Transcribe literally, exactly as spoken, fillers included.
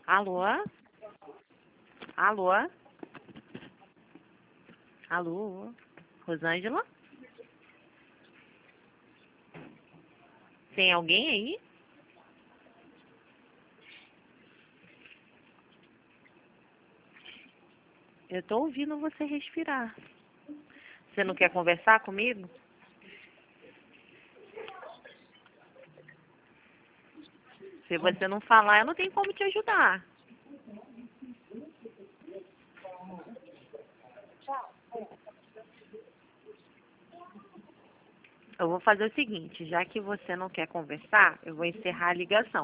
Alô? Alô? Alô? Rosângela? Tem alguém aí? Eu tô ouvindo você respirar. Você não quer conversar comigo? Se você não falar, eu não tenho como te ajudar. Eu vou fazer o seguinte, já que você não quer conversar, eu vou encerrar a ligação.